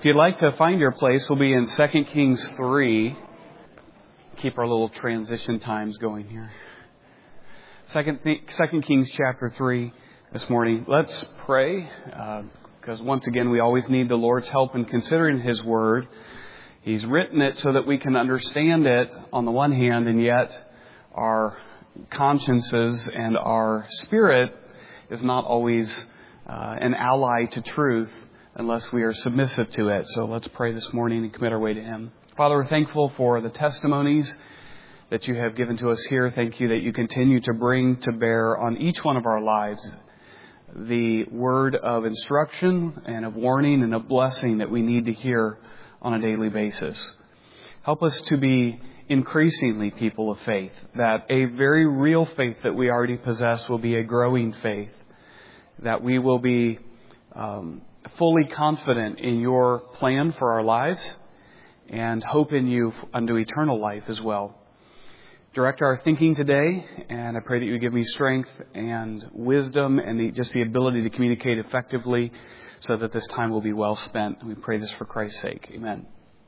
If you'd like to find your place, we'll be in 2 Kings 3. Keep our little transition times going here. 2 Kings chapter 3 this morning. Let's pray, because once again, we always need the Lord's help in considering His Word. He's written it so that we can understand it on the one hand, and yet our consciences and our spirit is not always an ally to truth unless we are submissive to it. So let's pray this morning and commit our way to Him. Father, we're thankful for the testimonies that you have given to us here. Thank you that you continue to bring to bear on each one of our lives the word of instruction and of warning and of blessing that we need to hear on a daily basis. Help us to be increasingly people of faith, that a very real faith that we already possess will be a growing faith, that we will be fully confident in your plan for our lives and hope in you unto eternal life as well. Direct our thinking today, and I pray that you give me strength and wisdom and just the ability to communicate effectively so that this time will be well spent. And we pray this for Christ's sake. Amen.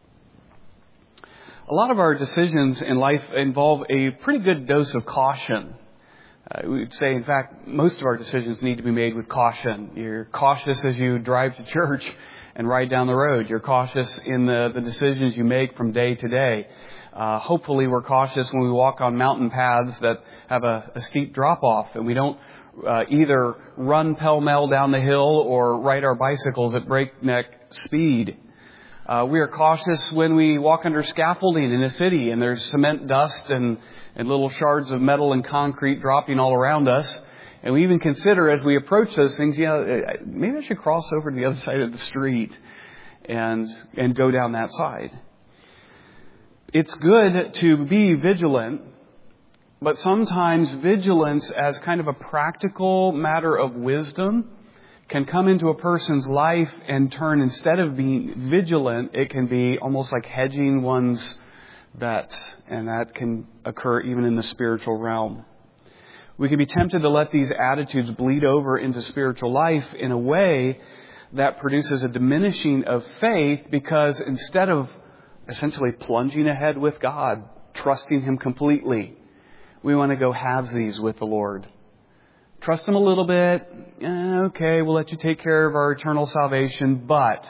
A lot of our decisions in life involve a pretty good dose of caution. We would say, in fact, most of our decisions need to be made with caution. You're cautious as you drive to church and ride down the road. You're cautious in the decisions you make from day to day. Hopefully we're cautious when we walk on mountain paths that have a steep drop-off, and we don't either run pell-mell down the hill or ride our bicycles at breakneck speed. We are cautious when we walk under scaffolding in a city and there's cement dust and little shards of metal and concrete dropping all around us. And we even consider as we approach those things, maybe I should cross over to the other side of the street and go down that side. It's good to be vigilant, but sometimes vigilance as kind of a practical matter of wisdom can come into a person's life and turn, instead of being vigilant, it can be almost like hedging one's bets. And that can occur even in the spiritual realm. We can be tempted to let these attitudes bleed over into spiritual life in a way that produces a diminishing of faith, because instead of essentially plunging ahead with God, trusting Him completely, we want to go halvesies with the Lord. Trust Him a little bit. Okay, we'll let you take care of our eternal salvation.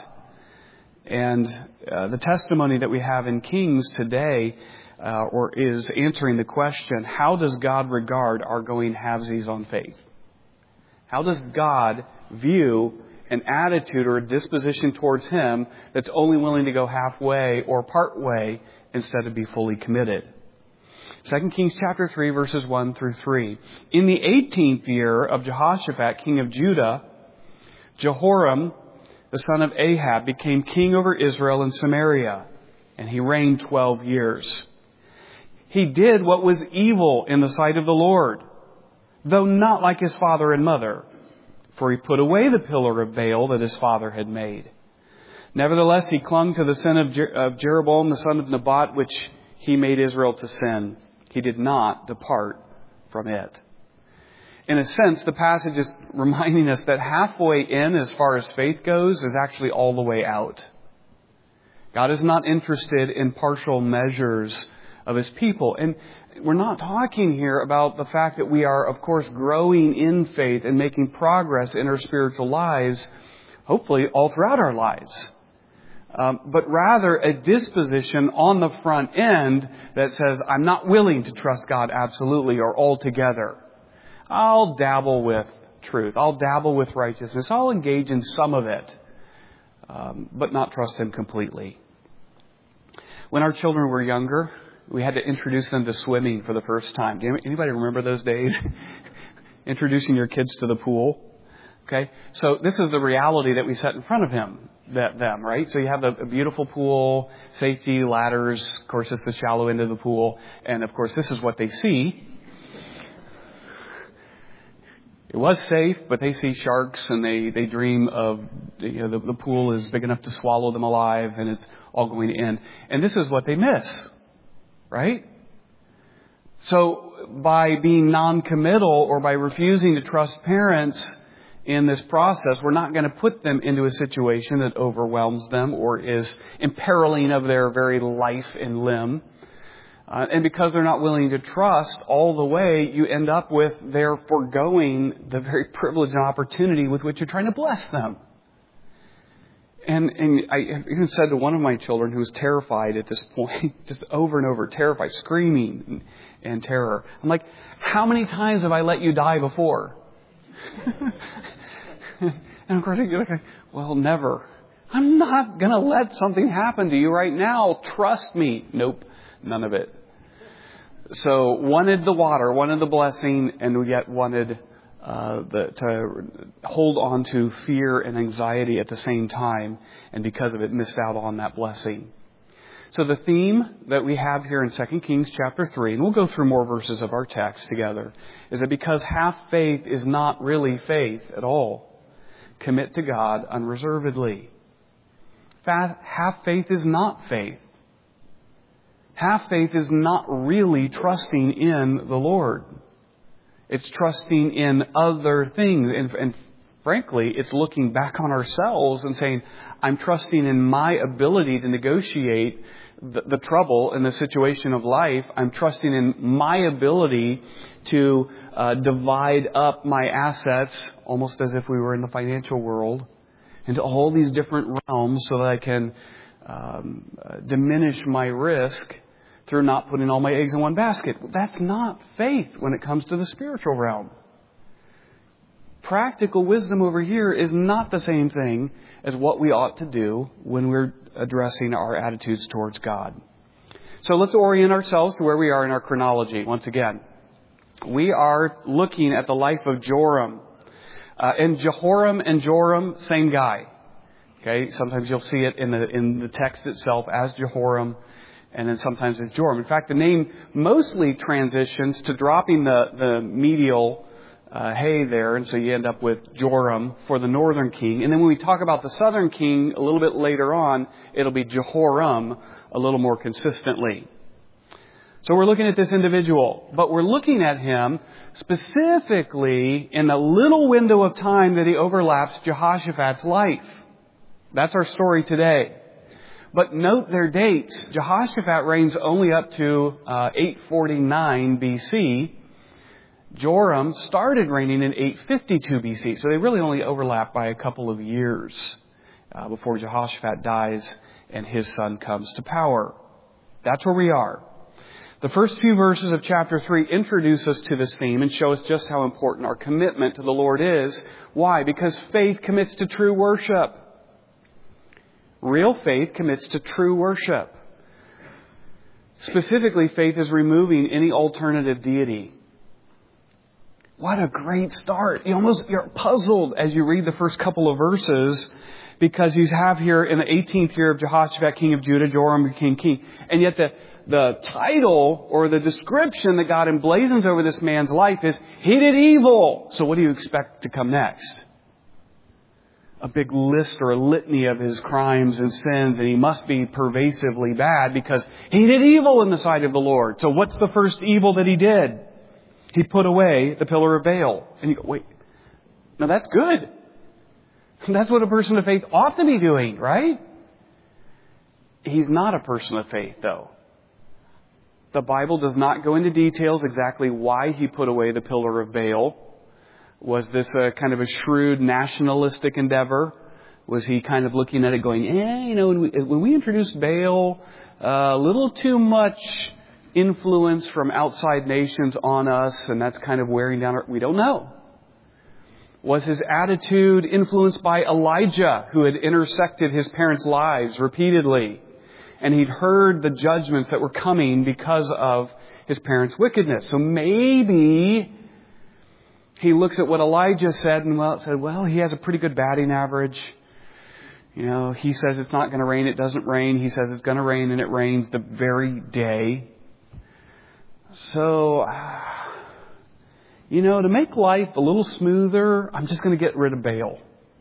The testimony that we have in Kings today is answering the question, how does God regard our going halvesies on faith? How does God view an attitude or a disposition towards Him that's only willing to go halfway or part way instead of be fully committed? 2 Kings chapter 3, verses 1 through 3. In the 18th year of Jehoshaphat, king of Judah, Jehoram, the son of Ahab, became king over Israel and Samaria, and he reigned 12 years. He did what was evil in the sight of the Lord, though not like his father and mother, for he put away the pillar of Baal that his father had made. Nevertheless, he clung to the sin of Jeroboam, the son of Nebat, which he made Israel to sin. He did not depart from it. In a sense, the passage is reminding us that halfway in, as far as faith goes, is actually all the way out. God is not interested in partial measures of His people. And we're not talking here about the fact that we are, of course, growing in faith and making progress in our spiritual lives, hopefully all throughout our lives. But rather a disposition on the front end that says, I'm not willing to trust God absolutely or altogether. I'll dabble with truth. I'll dabble with righteousness. I'll engage in some of it, but not trust Him completely. When our children were younger, we had to introduce them to swimming for the first time. Anybody remember those days? Introducing your kids to the pool. Okay, so this is the reality that we set in front of them, right? So you have a beautiful pool, safety, ladders. Of course, it's the shallow end of the pool. And of course, this is what they see. It was safe, but they see sharks and they dream of, the pool is big enough to swallow them alive and it's all going to end. And this is what they miss, right? So by being non-committal or by refusing to trust parents in this process, we're not going to put them into a situation that overwhelms them or is imperiling of their very life and limb. And because they're not willing to trust all the way, you end up with their foregoing the very privilege and opportunity with which you're trying to bless them. And I even said to one of my children who was terrified at this point, just over and over, terrified, screaming in terror. I'm like, how many times have I let you die before? And of course, you're like, well, never. I'm not going to let something happen to you right now. Trust me. Nope, none of it. So wanted the water, wanted the blessing, and yet wanted to hold on to fear and anxiety at the same time, and because of it missed out on that blessing. So the theme that we have here in 2 Kings chapter 3, and we'll go through more verses of our text together, is that because half faith is not really faith at all, commit to God unreservedly. Half faith is not faith. Half faith is not really trusting in the Lord. It's trusting in other things. And frankly, it's looking back on ourselves and saying, I'm trusting in my ability to negotiate the trouble in the situation of life. I'm trusting in my ability to divide up my assets, almost as if we were in the financial world, into all these different realms so that I can diminish my risk through not putting all my eggs in one basket. That's not faith when it comes to the spiritual realm. Practical wisdom over here is not the same thing as what we ought to do when we're addressing our attitudes towards God. So let's orient ourselves to where we are in our chronology. Once again, we are looking at the life of Joram. And Jehoram and Joram, same guy. Okay, sometimes you'll see it in the text itself as Jehoram, and then sometimes it's Joram. In fact, the name mostly transitions to dropping the medial hay there, and so you end up with Joram for the northern king. And then when we talk about the southern king a little bit later on, it'll be Jehoram a little more consistently. So we're looking at this individual, but we're looking at him specifically in the little window of time that he overlaps Jehoshaphat's life. That's our story today. But note their dates. Jehoshaphat reigns only up to 849 BC. Joram started reigning in 852 BC. So they really only overlap by a couple of years before Jehoshaphat dies and his son comes to power. That's where we are. The first few verses of chapter 3 introduce us to this theme and show us just how important our commitment to the Lord is. Why? Because faith commits to true worship. Real faith commits to true worship. Specifically, faith is removing any alternative deity. What a great start. You're puzzled as you read the first couple of verses because you have here in the 18th year of Jehoshaphat, king of Judah, Joram became king. And yet the title or the description that God emblazons over this man's life is, he did evil. So what do you expect to come next? A big list or a litany of his crimes and sins, and he must be pervasively bad because he did evil in the sight of the Lord. So what's the first evil that he did? He put away the pillar of Baal. And you go, wait, no, that's good. That's what a person of faith ought to be doing, right? He's not a person of faith, though. The Bible does not go into details exactly why he put away the pillar of Baal. Was this a kind of a shrewd nationalistic endeavor? Was he kind of looking at it going, when we introduced Baal, a little too much influence from outside nations on us, and that's kind of wearing down we don't know. Was his attitude influenced by Elijah, who had intersected his parents' lives repeatedly, and he'd heard the judgments that were coming because of his parents' wickedness? So maybe he looks at what Elijah said and said, he has a pretty good batting average. He says it's not going to rain, it doesn't rain. He says it's going to rain, and it rains the very day. So, to make life a little smoother, I'm just going to get rid of Baal.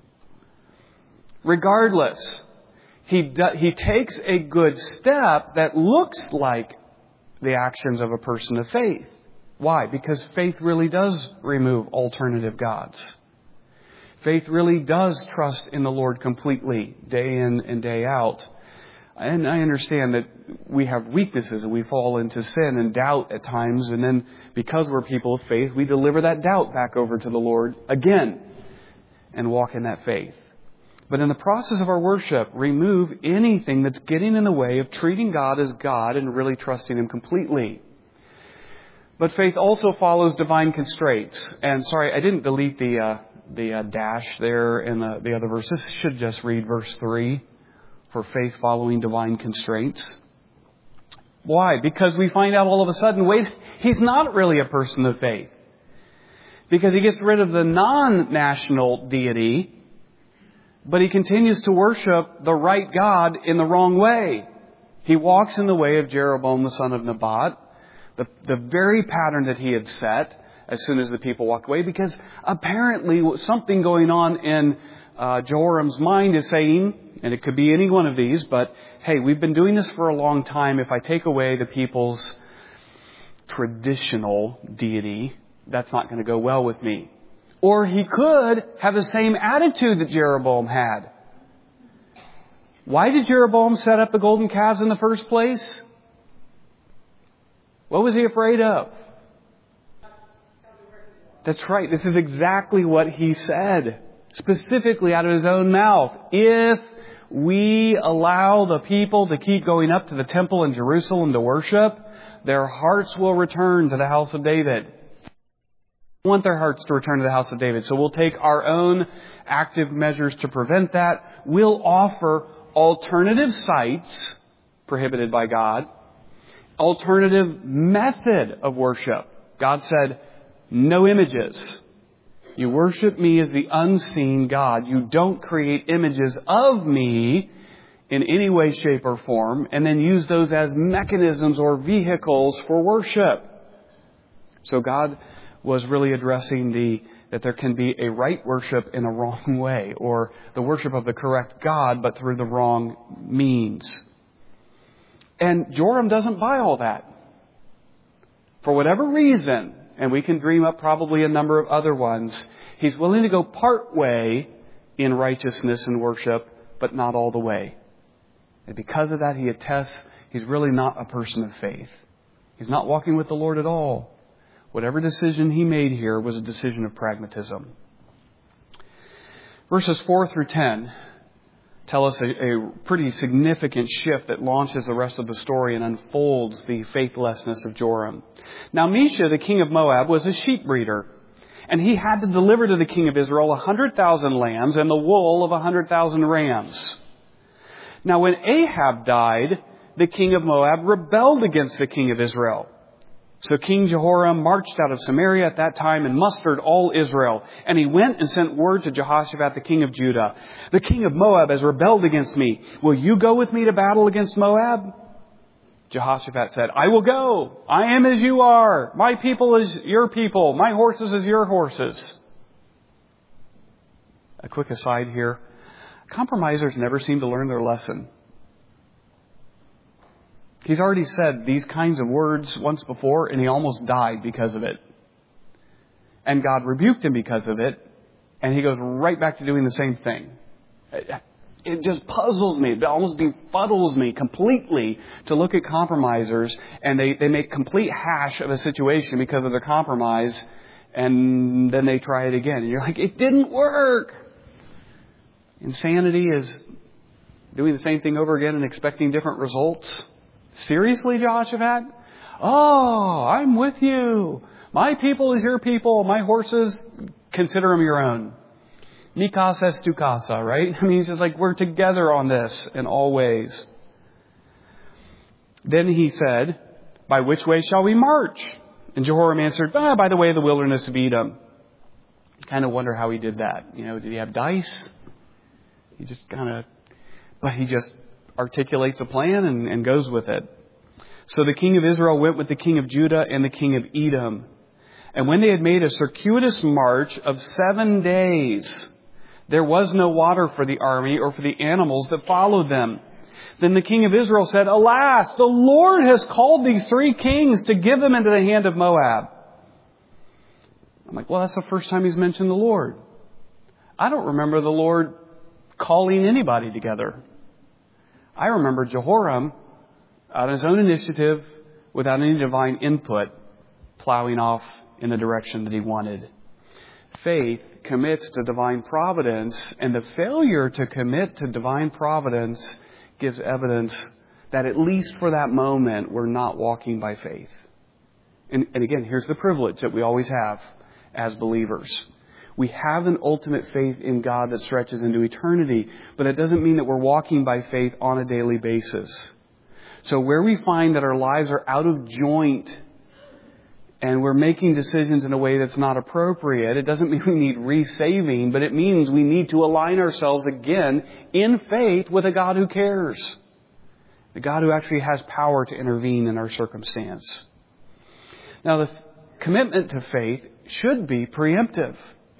Regardless, he takes a good step that looks like the actions of a person of faith. Why? Because faith really does remove alternative gods. Faith really does trust in the Lord completely, day in and day out. And I understand that we have weaknesses and we fall into sin and doubt at times. And then because we're people of faith, we deliver that doubt back over to the Lord again and walk in that faith. But in the process of our worship, remove anything that's getting in the way of treating God as God and really trusting Him completely. But faith also follows divine constraints. And sorry, I didn't delete the dash there in the other verses. Should just read verse 3 for faith following divine constraints. Why? Because we find out all of a sudden, wait, he's not really a person of faith. Because he gets rid of the non-national deity, but he continues to worship the right God in the wrong way. He walks in the way of Jeroboam, the son of Nebat, the very pattern that he had set as soon as the people walked away, because apparently something going on in Jehoram's mind is saying, and it could be any one of these, but hey, we've been doing this for a long time. If I take away the people's traditional deity, that's not going to go well with me. Or he could have the same attitude that Jeroboam had. Why did Jeroboam set up the golden calves in the first place? What was he afraid of? That's right. This is exactly what he said, specifically out of his own mouth. If we allow the people to keep going up to the temple in Jerusalem to worship, their hearts will return to the house of David. We want their hearts to return to the house of David. So we'll take our own active measures to prevent that. We'll offer alternative sites prohibited by God, alternative method of worship. God said, no images. You worship me as the unseen God. You don't create images of me in any way, shape, or form, and then use those as mechanisms or vehicles for worship. So God was really addressing that there can be a right worship in a wrong way, or the worship of the correct God, but through the wrong means. And Joram doesn't buy all that. For whatever reason, and we can dream up probably a number of other ones, he's willing to go part way in righteousness and worship, but not all the way. And because of that, he attests he's really not a person of faith. He's not walking with the Lord at all. Whatever decision he made here was a decision of pragmatism. Verses 4 through 10 tell us a pretty significant shift that launches the rest of the story and unfolds the faithlessness of Joram. Now, Mesha, the king of Moab, was a sheep breeder, and he had to deliver to the king of Israel 100,000 lambs and the wool of 100,000 rams. Now, when Ahab died, the king of Moab rebelled against the king of Israel. So King Jehoram marched out of Samaria at that time and mustered all Israel. And he went and sent word to Jehoshaphat, the king of Judah. The king of Moab has rebelled against me. Will you go with me to battle against Moab? Jehoshaphat said, I will go. I am as you are. My people is your people. My horses is your horses. A quick aside here. Compromisers never seem to learn their lesson. He's already said these kinds of words once before, and he almost died because of it. And God rebuked him because of it, and he goes right back to doing the same thing. It just puzzles me. It almost befuddles me completely to look at compromisers, and they make complete hash of a situation because of their compromise, and then they try it again. And you're like, it didn't work. Insanity is doing the same thing over again and expecting different results. Seriously, Jehoshaphat? Oh, I'm with you. My people is your people. My horses, consider them your own. Mi casa es tu casa, right? I mean, he's just like, we're together on this in all ways. Then he said, by which way shall we march? And Jehoram answered, by the way of the wilderness of Edom. Kind of wonder how he did that. Did he have dice? He just articulates a plan and goes with it. So the king of Israel went with the king of Judah and the king of Edom. And when they had made a circuitous march of 7 days, there was no water for the army or for the animals that followed them. Then the king of Israel said, alas, the Lord has called these 3 kings to give them into the hand of Moab. I'm like, well, that's the first time he's mentioned the Lord. I don't remember the Lord calling anybody together. I remember Jehoram, on his own initiative, without any divine input, plowing off in the direction that he wanted. Faith commits to divine providence, and the failure to commit to divine providence gives evidence that at least for that moment, we're not walking by faith. And again, here's the privilege that we always have as believers. We have an ultimate faith in God that stretches into eternity, but it doesn't mean that we're walking by faith on a daily basis. So where we find that our lives are out of joint and we're making decisions in a way that's not appropriate, it doesn't mean we need resaving, but it means we need to align ourselves again in faith with a God who cares. The God who actually has power to intervene in our circumstance. Now, the commitment to faith should be preemptive.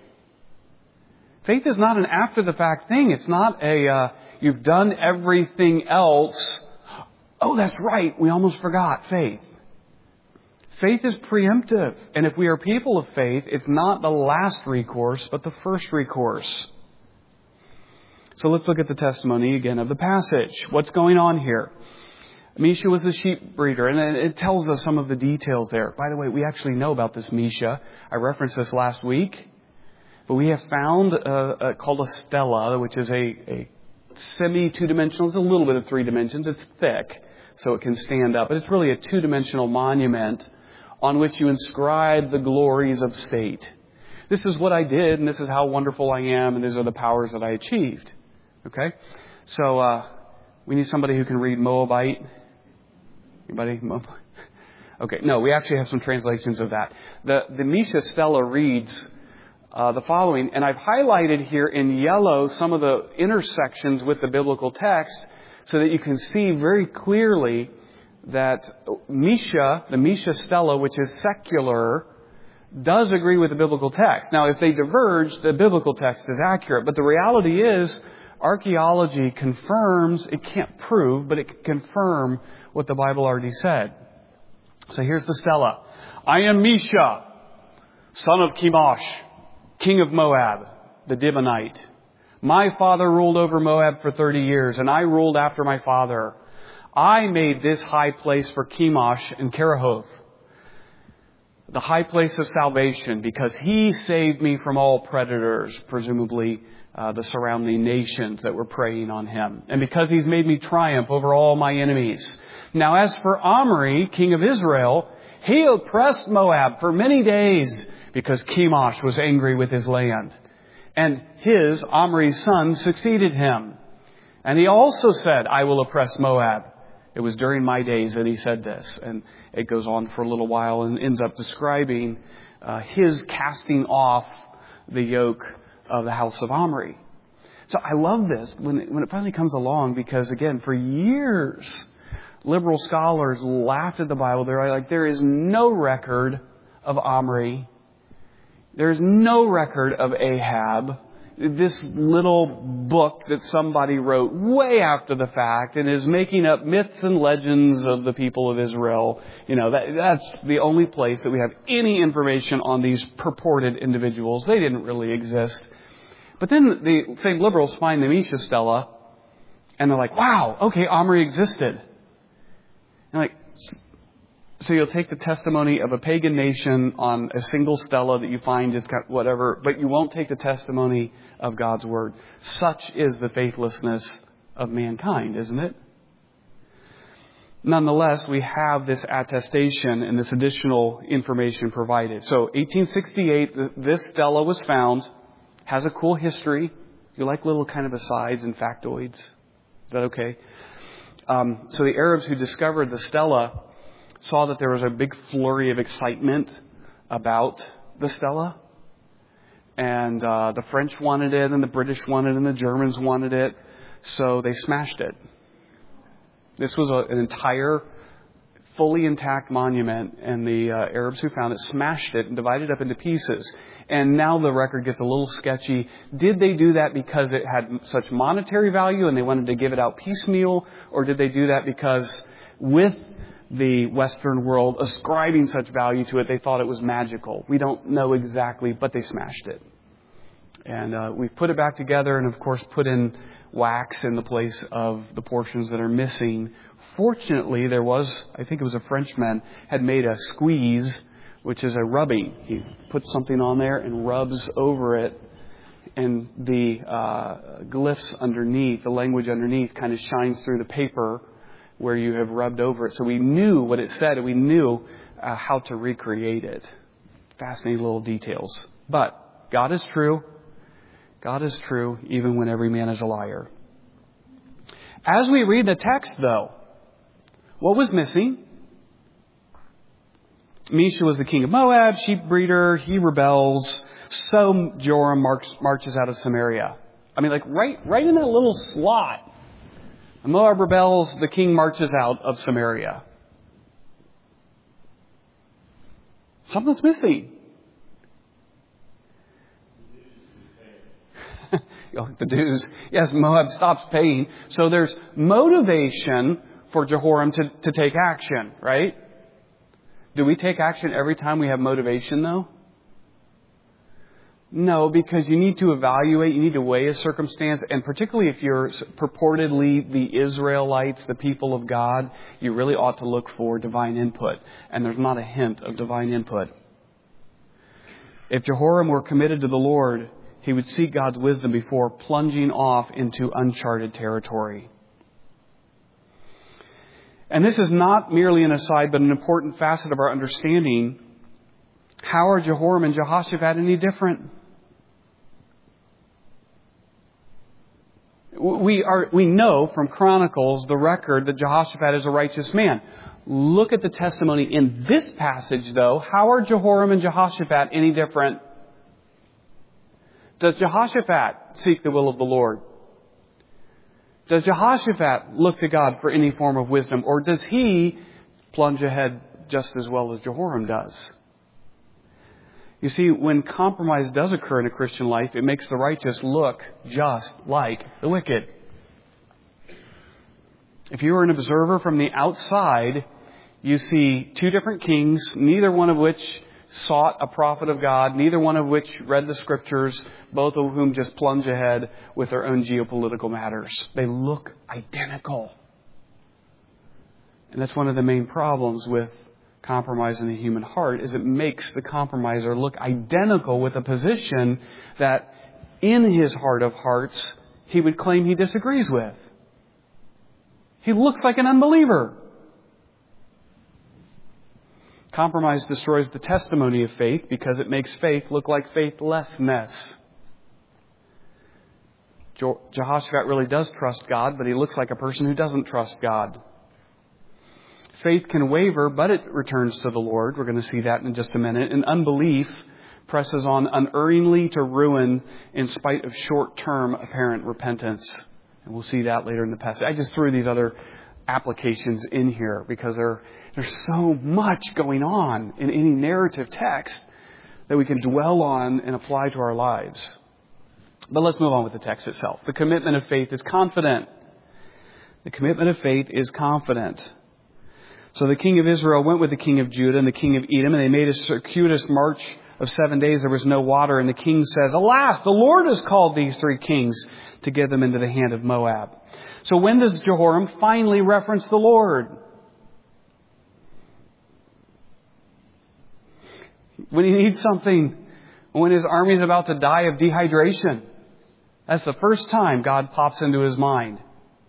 Faith is not an after-the-fact thing. It's not you've done everything else. Oh, that's right. We almost forgot faith. Faith is preemptive. And if we are people of faith, it's not the last recourse, but the first recourse. So let's look at the testimony again of the passage. What's going on here? Misha was a sheep breeder, and it tells us some of the details there. By the way, we actually know about this Misha. I referenced this last week. But we have found called a stela, which is a semi-two-dimensional. It's a little bit of 3 dimensions. It's thick, so it can stand up. But it's really a 2-dimensional monument on which you inscribe the glories of state. This is what I did, and this is how wonderful I am, and these are the powers that I achieved. Okay? So we need somebody who can read Moabite. Anybody? Moabite? Okay, no, we actually have some translations of that. The Misha stela reads the following, and I've highlighted here in yellow some of the intersections with the biblical text so that you can see very clearly that Misha, the Misha stela, which is secular, does agree with the biblical text. Now, if they diverge, the biblical text is accurate. But the reality is, archaeology confirms, it can't prove, but it can confirm what the Bible already said. So here's the stela. I am Misha, son of Chemosh, king of Moab, the Dibonite. My father ruled over Moab for 30 years, and I ruled after my father. I made this high place for Chemosh and Kerahoth, the high place of salvation, because he saved me from all predators, presumably the surrounding nations that were preying on him, and because he's made me triumph over all my enemies. Now, as for Omri, king of Israel, he oppressed Moab for many days, because Chemosh was angry with his land. And his, Omri's son, succeeded him. And he also said, I will oppress Moab. It was during my days that he said this. And it goes on for a little while and ends up describing his casting off the yoke of the house of Omri. So I love this when it finally comes along because, again, for years, liberal scholars laughed at the Bible. They're like, there is no record of Omri. There's no record of Ahab, this little book that somebody wrote way after the fact and is making up myths and legends of the people of Israel. You know, that's the only place that we have any information on these purported individuals. They didn't really exist. But then the same liberals find the Misha stela and they're like, wow, okay, Omri existed. And like, so you'll take the testimony of a pagan nation on a single stela that you find just whatever, but you won't take the testimony of God's Word. Such is the faithlessness of mankind, isn't it? Nonetheless, we have this attestation and this additional information provided. So 1868, this stela was found, has a cool history. You like little kind of asides and factoids? Is that okay? So the Arabs who discovered the stela saw that there was a big flurry of excitement about the stela. And the French wanted it, and the British wanted it, and the Germans wanted it. So they smashed it. This was an entire, fully intact monument, and the Arabs who found it smashed it and divided it up into pieces. And now the record gets a little sketchy. Did they do that because it had such monetary value and they wanted to give it out piecemeal? Or did they do that because with the Western world ascribing such value to it, they thought it was magical? We don't know exactly, but they smashed it. And we've put it back together and, of course, put in wax in the place of the portions that are missing. Fortunately, there was, I think it was a Frenchman, had made a squeeze, which is a rubbing. He puts something on there and rubs over it, and the glyphs underneath, the language underneath, kind of shines through the paper where you have rubbed over it. So we knew what it said, and we knew how to recreate it. Fascinating little details. But God is true. God is true, even when every man is a liar. As we read the text, though, what was missing? Mesha was the king of Moab, sheep breeder. He rebels. So Jehoram marches out of Samaria. I mean, like right in that little slot. Moab rebels, the king marches out of Samaria. Something's missing. The dues. Yes, Moab stops paying. So there's motivation for Jehoram to take action, right? Do we take action every time we have motivation, though? No, because you need to evaluate, you need to weigh a circumstance, and particularly if you're purportedly the Israelites, the people of God, you really ought to look for divine input. And there's not a hint of divine input. If Jehoram were committed to the Lord, he would seek God's wisdom before plunging off into uncharted territory. And this is not merely an aside, but an important facet of our understanding. How are Jehoram and Jehoshaphat any different? We know from Chronicles, the record, that Jehoshaphat is a righteous man. Look at the testimony in this passage, though. How are Jehoram and Jehoshaphat any different? Does Jehoshaphat seek the will of the Lord? Does Jehoshaphat look to God for any form of wisdom? Or does he plunge ahead just as well as Jehoram does? You see, when compromise does occur in a Christian life, it makes the righteous look just like the wicked. If you are an observer from the outside, you see two different kings, neither one of which sought a prophet of God, neither one of which read the Scriptures, both of whom just plunge ahead with their own geopolitical matters. They look identical. And that's one of the main problems with compromise in the human heart, is it makes the compromiser look identical with a position that in his heart of hearts he would claim he disagrees with. He looks like an unbeliever. Compromise destroys the testimony of faith because it makes faith look like faithlessness. Jehoshaphat really does trust God, but he looks like a person who doesn't trust God. Faith can waver, but it returns to the Lord. We're going to see that in just a minute. And unbelief presses on unerringly to ruin in spite of short-term apparent repentance. And we'll see that later in the passage. I just threw these other applications in here because there's so much going on in any narrative text that we can dwell on and apply to our lives. But let's move on with the text itself. The commitment of faith is confident. The commitment of faith is confident. So the king of Israel went with the king of Judah and the king of Edom, and they made a circuitous march of 7 days. There was no water, and the king says, "Alas, the Lord has called these 3 kings to give them into the hand of Moab." So when does Jehoram finally reference the Lord? When he needs something, when his army is about to die of dehydration. That's the first time God pops into his mind.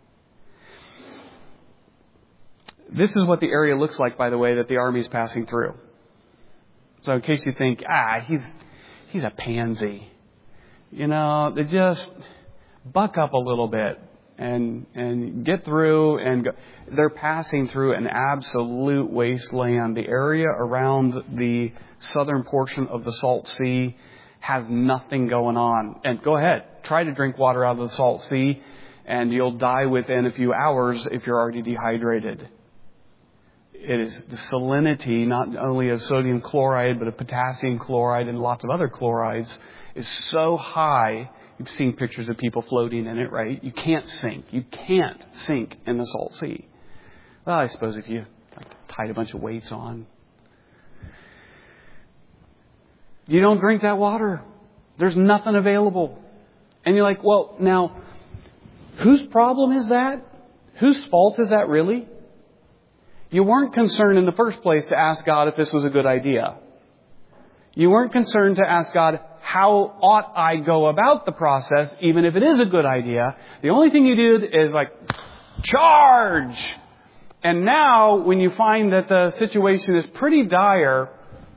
This is what the area looks like, by the way, that the army is passing through. So in case you think, he's a pansy. They just buck up a little bit and get through and go. They're passing through an absolute wasteland. The area around the southern portion of the Salt Sea has nothing going on. And go ahead, try to drink water out of the Salt Sea, and you'll die within a few hours if you're already dehydrated. It is the salinity, not only of sodium chloride, but of potassium chloride and lots of other chlorides, is so high. You've seen pictures of people floating in it, right? You can't sink. You can't sink in the Salt Sea. Well, I suppose if you tied a bunch of weights on. You don't drink that water. There's nothing available. And you're like, well, now, whose problem is that? Whose fault is that really? You weren't concerned in the first place to ask God if this was a good idea. You weren't concerned to ask God, how ought I go about the process, even if it is a good idea? The only thing you did is like, charge! And now, when you find that the situation is pretty dire,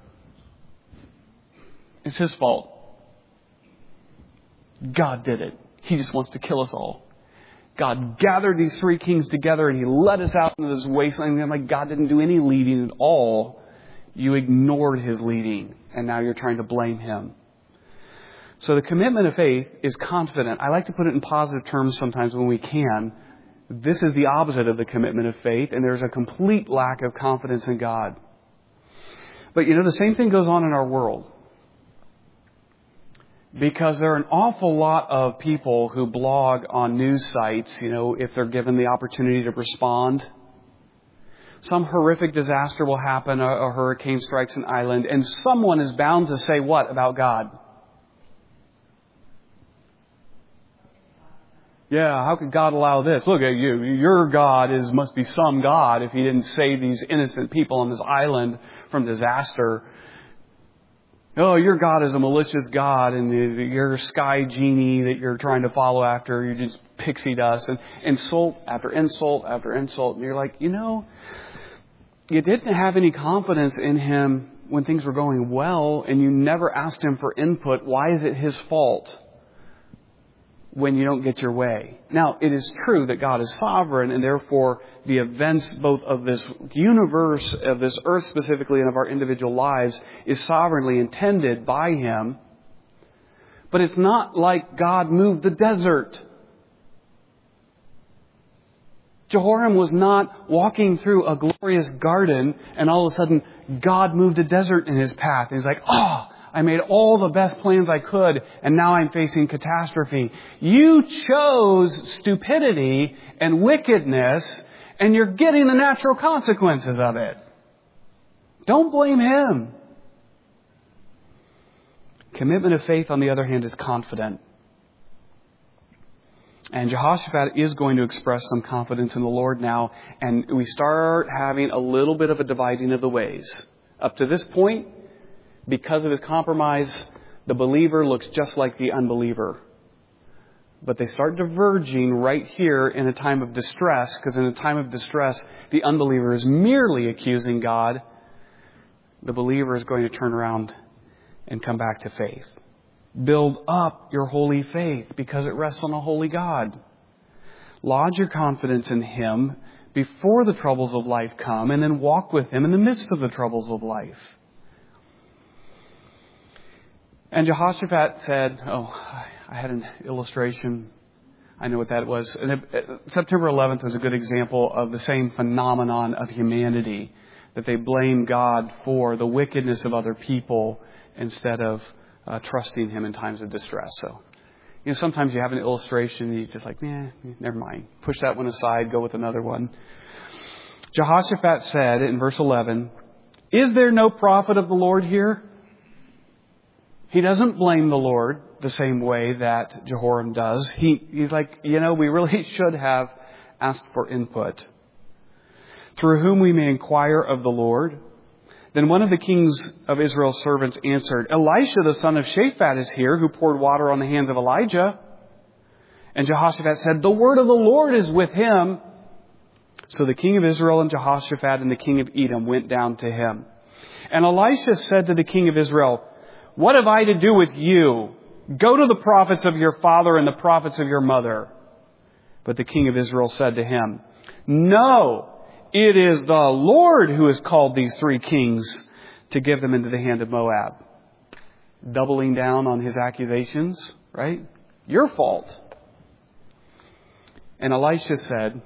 it's His fault. God did it. He just wants to kill us all. God gathered these three kings together and He led us out into this wasteland. And I'm like, God didn't do any leading at all. You ignored His leading. And now you're trying to blame Him. So the commitment of faith is confident. I like to put it in positive terms sometimes when we can. This is the opposite of the commitment of faith. And there's a complete lack of confidence in God. But the same thing goes on in our world. Because there are an awful lot of people who blog on news sites, if they're given the opportunity to respond. Some horrific disaster will happen, a hurricane strikes an island, and someone is bound to say what about God? Yeah, how could God allow this? Look at you. Your God must be some God if He didn't save these innocent people on this island from disaster. Oh, your God is a malicious God, and you're a sky genie that you're trying to follow after. You're just pixie dust, and insult after insult after insult. And you're like, you didn't have any confidence in Him when things were going well, and you never asked Him for input. Why is it His fault when you don't get your way? Now, it is true that God is sovereign, and therefore the events both of this universe, of this earth specifically, and of our individual lives is sovereignly intended by Him. But it's not like God moved the desert. Jehoram was not walking through a glorious garden and all of a sudden God moved a desert in his path. And he's like, I made all the best plans I could, and now I'm facing catastrophe. You chose stupidity and wickedness, and you're getting the natural consequences of it. Don't blame Him. Commitment of faith, on the other hand, is confident. And Jehoshaphat is going to express some confidence in the Lord now, and we start having a little bit of a dividing of the ways. Up to this point, because of his compromise, the believer looks just like the unbeliever. But they start diverging right here in a time of distress, because in a time of distress, the unbeliever is merely accusing God. The believer is going to turn around and come back to faith. Build up your holy faith because it rests on a holy God. Lodge your confidence in Him before the troubles of life come, and then walk with Him in the midst of the troubles of life. And Jehoshaphat said, I had an illustration. I know what that was. And September 11th was a good example of the same phenomenon of humanity, that they blame God for the wickedness of other people instead of trusting Him in times of distress. So, sometimes you have an illustration and you're just like, never mind. Push that one aside, go with another one. Jehoshaphat said in verse 11, is there no prophet of the Lord here? He doesn't blame the Lord the same way that Jehoram does. He's like, we really should have asked for input. Through whom we may inquire of the Lord. Then one of the kings of Israel's servants answered, Elisha the son of Shaphat is here, who poured water on the hands of Elijah. And Jehoshaphat said, the word of the Lord is with him. So the king of Israel and Jehoshaphat and the king of Edom went down to him. And Elisha said to the king of Israel, what have I to do with you? Go to the prophets of your father and the prophets of your mother. But the king of Israel said to him, no, it is the Lord who has called these three kings to give them into the hand of Moab. Doubling down on his accusations, right? Your fault. And Elisha said,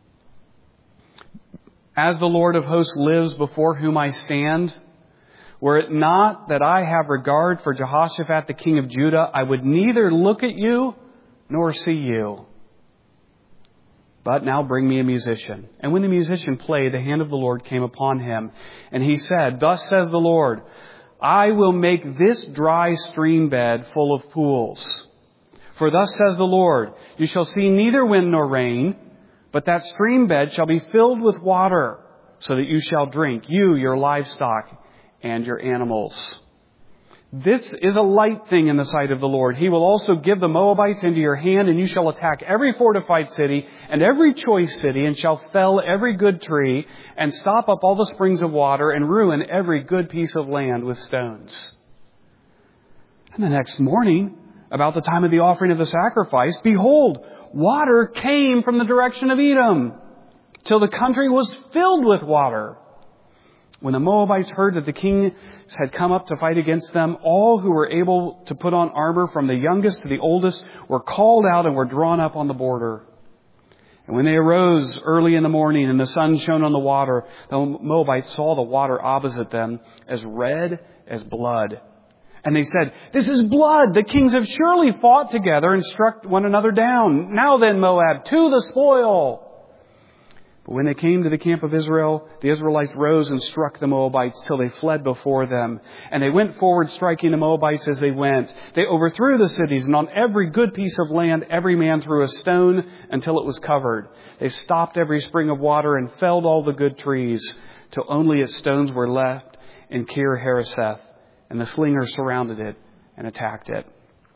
as the Lord of hosts lives before whom I stand, were it not that I have regard for Jehoshaphat the king of Judah, I would neither look at you nor see you. But now bring me a musician. And when the musician played, the hand of the Lord came upon him. And he said, thus says the Lord, I will make this dry stream bed full of pools. For thus says the Lord, you shall see neither wind nor rain, but that stream bed shall be filled with water, so that you shall drink, you, your livestock, and your animals. This is a light thing in the sight of the Lord. He will also give the Moabites into your hand, and you shall attack every fortified city and every choice city, and shall fell every good tree, and stop up all the springs of water, and ruin every good piece of land with stones. And the next morning, about the time of the offering of the sacrifice, behold, water came from the direction of Edom, till the country was filled with water. When the Moabites heard that the king had come up to fight against them, all who were able to put on armor, from the youngest to the oldest, were called out and were drawn up on the border. And when they arose early in the morning and the sun shone on the water, the Moabites saw the water opposite them as red as blood. And they said, this is blood. The kings have surely fought together and struck one another down. Now then, Moab, to the spoil. But when they came to the camp of Israel, the Israelites rose and struck the Moabites till they fled before them. And they went forward, striking the Moabites as they went. They overthrew the cities, and on every good piece of land every man threw a stone until it was covered. They stopped every spring of water and felled all the good trees, till only its stones were left in Kir Hareseth. And the slingers surrounded it and attacked it.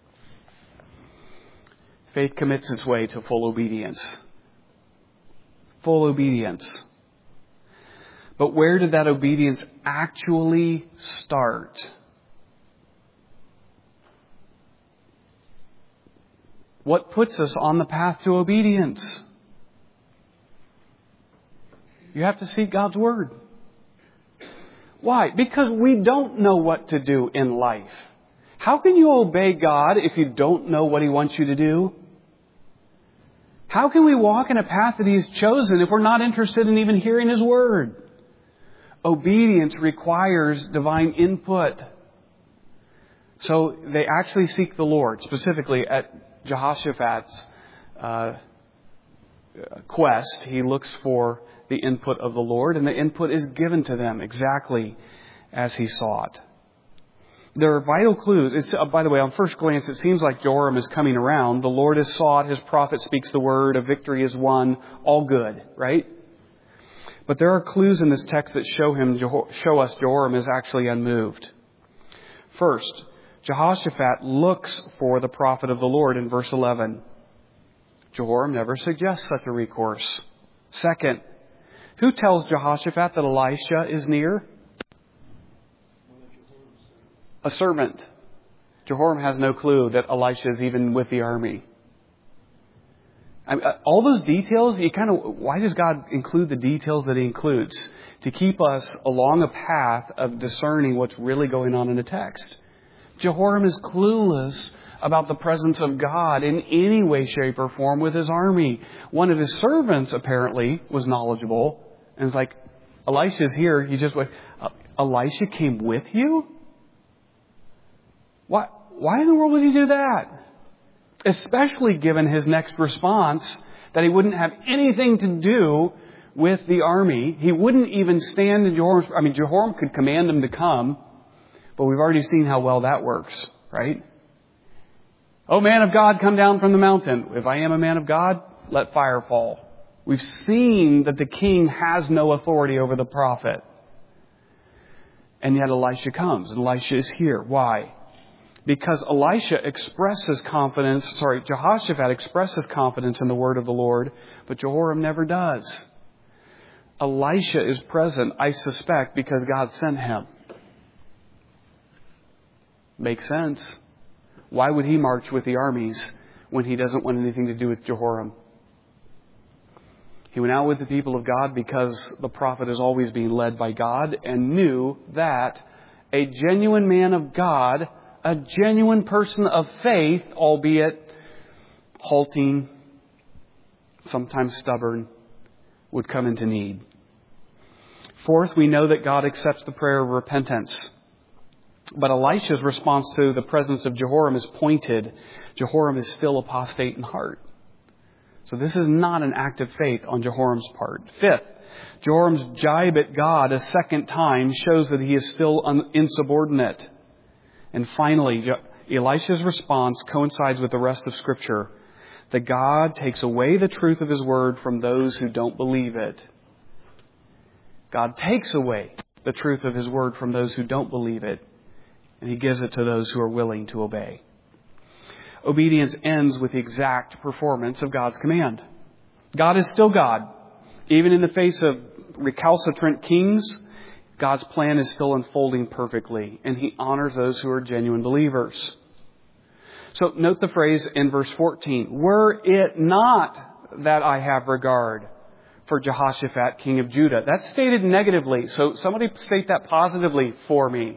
Faith commits its way to full obedience. Full obedience. But where did that obedience actually start? What puts us on the path to obedience? You have to seek God's Word. Why? Because we don't know what to do in life. How can you obey God if you don't know what He wants you to do? How can we walk in a path that He's chosen if we're not interested in even hearing His Word? Obedience requires divine input. So they actually seek the Lord, specifically at Jehoshaphat's quest. He looks for the input of the Lord, and the input is given to them exactly as he sought. There are vital clues. By the way, on first glance, it seems like Jehoram is coming around. The Lord is sought. His prophet speaks the word. A victory is won. All good, right? But there are clues in this text that show us Jehoram is actually unmoved. First, Jehoshaphat looks for the prophet of the Lord in verse 11. Jehoram never suggests such a recourse. Second, who tells Jehoshaphat that Elisha is near? A servant. Jehoram has no clue that Elisha is even with the army. All those details, why does God include the details that He includes? To keep us along a path of discerning what's really going on in the text. Jehoram is clueless about the presence of God in any way, shape, or form with his army. One of his servants apparently was knowledgeable and was like, Elisha's here. He just went, Elisha came with you? Why in the world would he do that? Especially given his next response that he wouldn't have anything to do with the army. He wouldn't even stand in Jehoram's... Jehoram could command him to come, but we've already seen how well that works, right? Oh, man of God, come down from the mountain. If I am a man of God, let fire fall. We've seen that the king has no authority over the prophet. And yet Elisha comes, and Elisha is here. Why? Because Jehoshaphat expresses confidence in the word of the Lord, but Jehoram never does. Elisha is present, I suspect, because God sent him. Makes sense. Why would he march with the armies when he doesn't want anything to do with Jehoram? He went out with the people of God because the prophet is always being led by God and knew that a genuine man of God, a genuine person of faith, albeit halting, sometimes stubborn, would come into need. Fourth, we know that God accepts the prayer of repentance. But Elisha's response to the presence of Jehoram is pointed. Jehoram is still apostate in heart. So this is not an act of faith on Jehoram's part. Fifth, Jehoram's jibe at God a second time shows that he is still insubordinate. And finally, Elisha's response coincides with the rest of Scripture, that God takes away the truth of His word from those who don't believe it. God takes away the truth of His word from those who don't believe it, and He gives it to those who are willing to obey. Obedience ends with the exact performance of God's command. God is still God. Even in the face of recalcitrant kings, God's plan is still unfolding perfectly, and He honors those who are genuine believers. So note the phrase in verse 14, "Were it not that I have regard for Jehoshaphat, king of Judah." That's stated negatively, so somebody state that positively for me.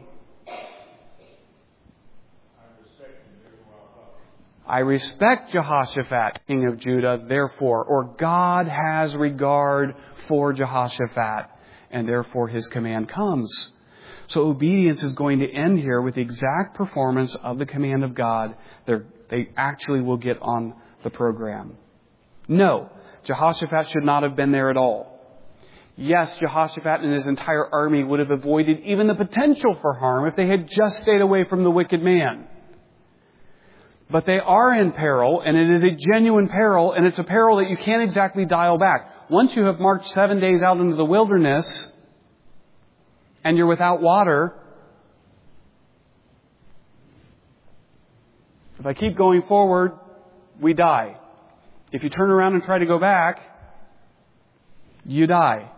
I respect Jehoshaphat, king of Judah, therefore, or God has regard for Jehoshaphat, and therefore His command comes. So obedience is going to end here with the exact performance of the command of God. They actually will get on the program. No, Jehoshaphat should not have been there at all. Yes, Jehoshaphat and his entire army would have avoided even the potential for harm if they had just stayed away from the wicked man. But they are in peril, and it is a genuine peril, and it's a peril that you can't exactly dial back. Once you have marched 7 days out into the wilderness, and you're without water, if I keep going forward, we die. If you turn around and try to go back, you die.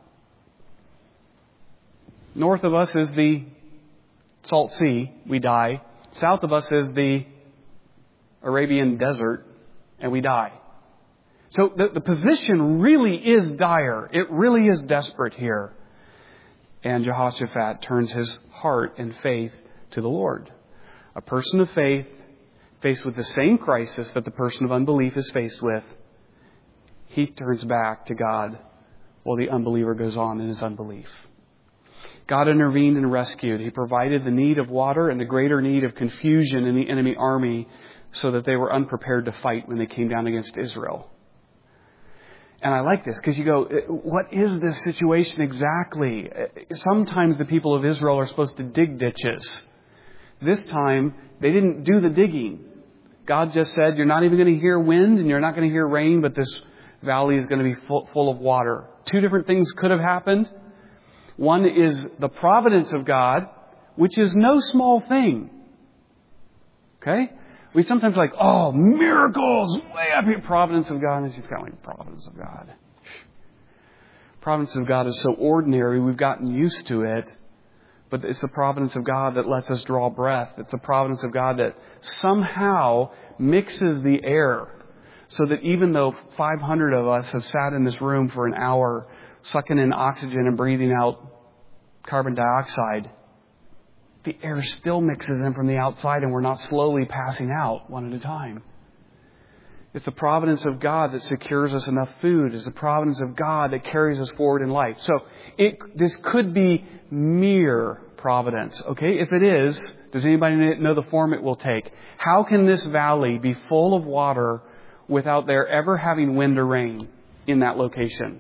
North of us is the Salt Sea, we die. South of us is the Arabian desert, and we die. So the position really is dire. It really is desperate here. And Jehoshaphat turns his heart and faith to the Lord. A person of faith, faced with the same crisis that the person of unbelief is faced with, he turns back to God while the unbeliever goes on in his unbelief. God intervened and rescued. He provided the need of water and the greater need of confusion in the enemy army so that they were unprepared to fight when they came down against Israel. And I like this because you go, what is this situation exactly? Sometimes the people of Israel are supposed to dig ditches. This time, they didn't do the digging. God just said, you're not even going to hear wind and you're not going to hear rain, but this valley is going to be full of water. Two different things could have happened. One is the providence of God, which is no small thing. Okay? We sometimes like, oh, miracles, way up here. Providence of God. And it's kind of like providence of God. Providence of God is so ordinary, we've gotten used to it. But it's the providence of God that lets us draw breath. It's the providence of God that somehow mixes the air so that even though 500 of us have sat in this room for an hour, sucking in oxygen and breathing out carbon dioxide, the air still mixes in from the outside and we're not slowly passing out one at a time. It's the providence of God that secures us enough food. It's the providence of God that carries us forward in life. So this could be mere providence. Okay, if it is, does anybody know the form it will take? How can this valley be full of water without there ever having wind or rain in that location?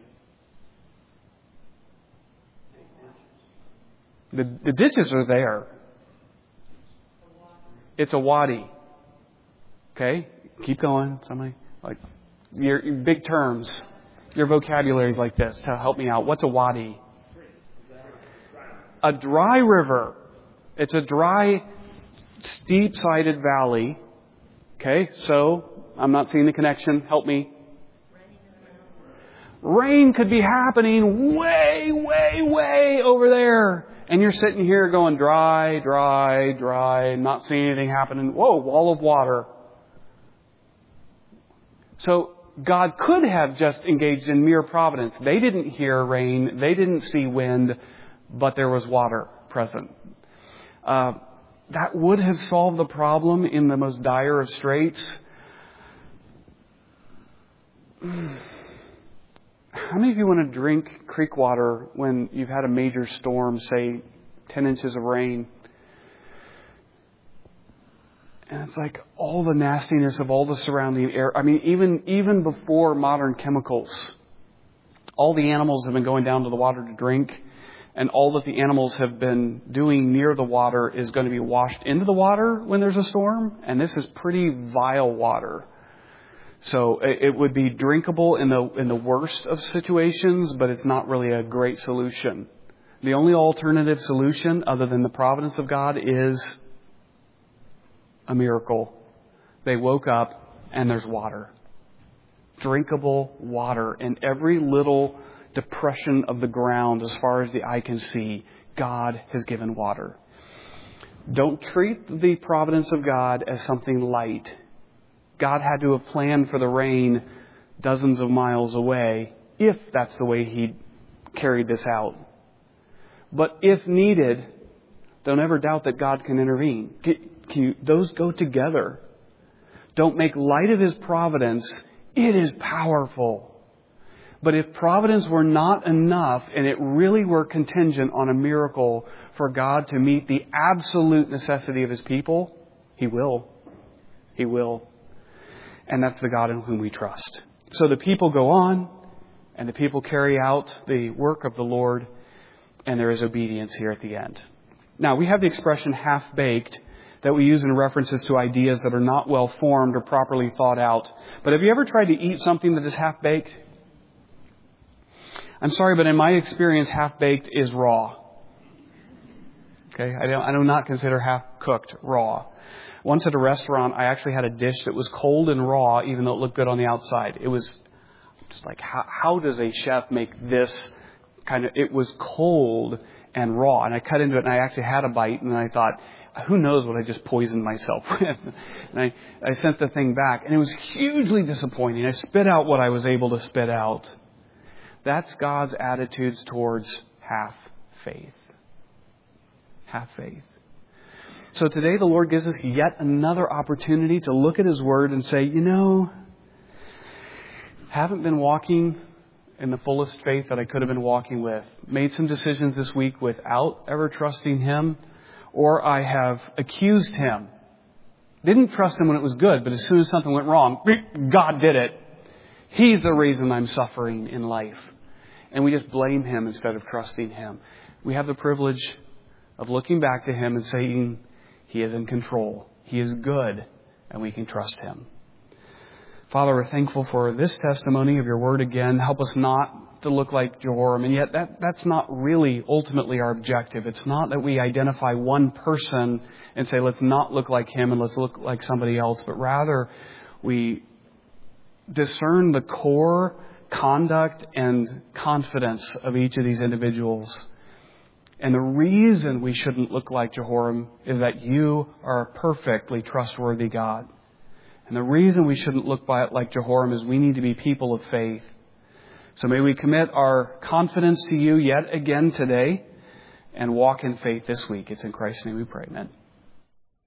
The ditches are there. It's a wadi. Okay? Keep going. Somebody, like, your big terms. Your vocabulary is like this to help me out. What's a wadi? A dry river. It's a dry, steep-sided valley. Okay? So, I'm not seeing the connection. Help me. Rain could be happening way, way, way over there. And you're sitting here going dry, dry, dry, not seeing anything happening. Whoa, wall of water. So God could have just engaged in mere providence. They didn't hear rain. They didn't see wind, but there was water present. That would have solved the problem in the most dire of straits. How many of you want to drink creek water when you've had a major storm, say 10 inches of rain? And it's like all the nastiness of all the surrounding air. I mean, even before modern chemicals, all the animals have been going down to the water to drink, and all that the animals have been doing near the water is going to be washed into the water when there's a storm. And this is pretty vile water. So it would be drinkable in the worst of situations, but it's not really a great solution. The only alternative solution other than the providence of God is a miracle. They woke up and there's water. Drinkable water in every little depression of the ground as far as the eye can see. God has given water. Don't treat the providence of God as something light. God had to have planned for the rain dozens of miles away if that's the way He carried this out. But if needed, don't ever doubt that God can intervene. Those go together. Don't make light of His providence. It is powerful. But if providence were not enough and it really were contingent on a miracle for God to meet the absolute necessity of His people, He will. He will. And that's the God in whom we trust. So the people go on and the people carry out the work of the Lord, and there is obedience here at the end. Now, we have the expression half-baked that we use in references to ideas that are not well formed or properly thought out. But have you ever tried to eat something that is half-baked? I'm sorry, but in my experience, half-baked is raw. Okay, I do not consider half-cooked raw. Once at a restaurant, I actually had a dish that was cold and raw, even though it looked good on the outside. It was just like, how does a chef make this kind of... It was cold and raw, and I cut into it, and I actually had a bite, and I thought, who knows what I just poisoned myself with? And I sent the thing back, and it was hugely disappointing. I spit out what I was able to spit out. That's God's attitudes towards half-faith. Half-faith. So today the Lord gives us yet another opportunity to look at His Word and say, haven't been walking in the fullest faith that I could have been walking with. Made some decisions this week without ever trusting Him, or I have accused Him. Didn't trust Him when it was good, but as soon as something went wrong, God did it. He's the reason I'm suffering in life. And we just blame Him instead of trusting Him. We have the privilege of looking back to Him and saying, He is in control. He is good, and we can trust Him. Father, we're thankful for this testimony of Your Word again. Help us not to look like Jehoram, and yet that's not really ultimately our objective. It's not that we identify one person and say, let's not look like him and let's look like somebody else, but rather we discern the core conduct and confidence of each of these individuals. And the reason we shouldn't look like Jehoram is that You are a perfectly trustworthy God. And the reason we shouldn't look like Jehoram is we need to be people of faith. So may we commit our confidence to You yet again today and walk in faith this week. It's in Christ's name we pray. Amen.